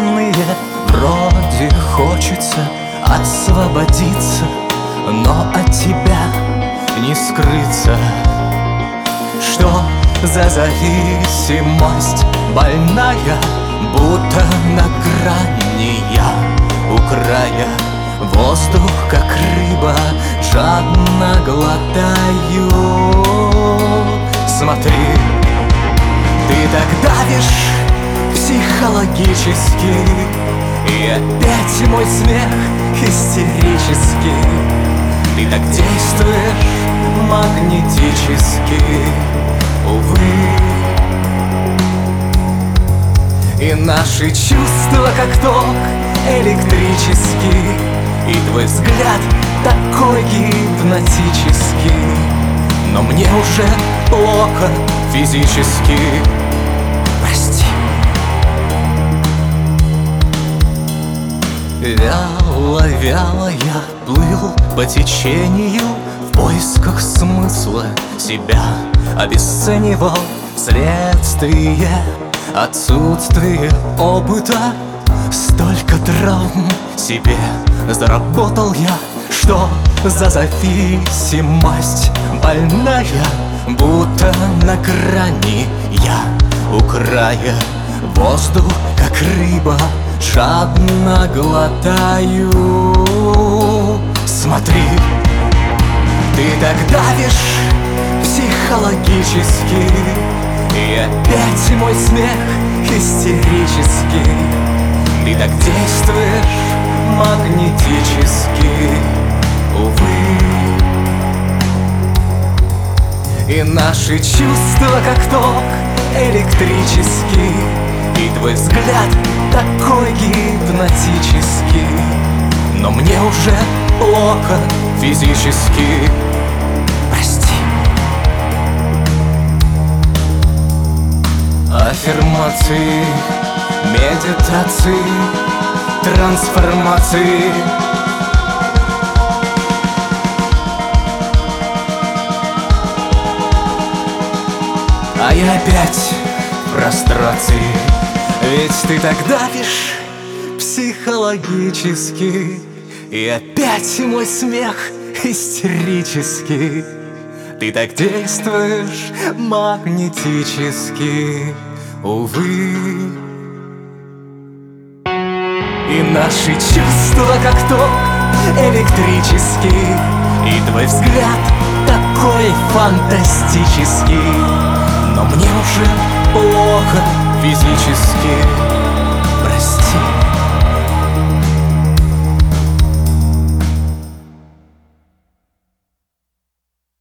странные. Вроде хочется освободиться, но от тебя не скрыться. Что за зависимость больная, будто на грани я у края. Воздух, как рыба, жадно глотаю. Смотри, ты так давишь психологически, и опять мой смех истерический. Ты так действуешь магнетически, увы. И наши чувства, как ток электрический, и твой взгляд такой гипнотический. Но мне уже плохо физически, прости. Вяло я плыл по течению в поисках смысла себя, обесценивал вследствие отсутствия опыта. Столько травм себе заработал я. Что за зависимость больная, будто на грани я у края. Воздух, как рыба, жадно глотаю. Смотри, ты так давишь психологически, и опять мой смех истерический. Ты так действуешь магнетически, увы. И наши чувства, как ток электрический, и твой взгляд такой гипнотический. Но мне уже плохо физически, прости. Аффирмации, медитации, трансформации. А я опять в прострации. Ведь ты так давишь психологически, и опять мой смех истерический. Ты так действуешь магнетически, увы. И наши чувства, как ток электрический, и твой взгляд такой фантастический. Но мне уже плохо физически, прости.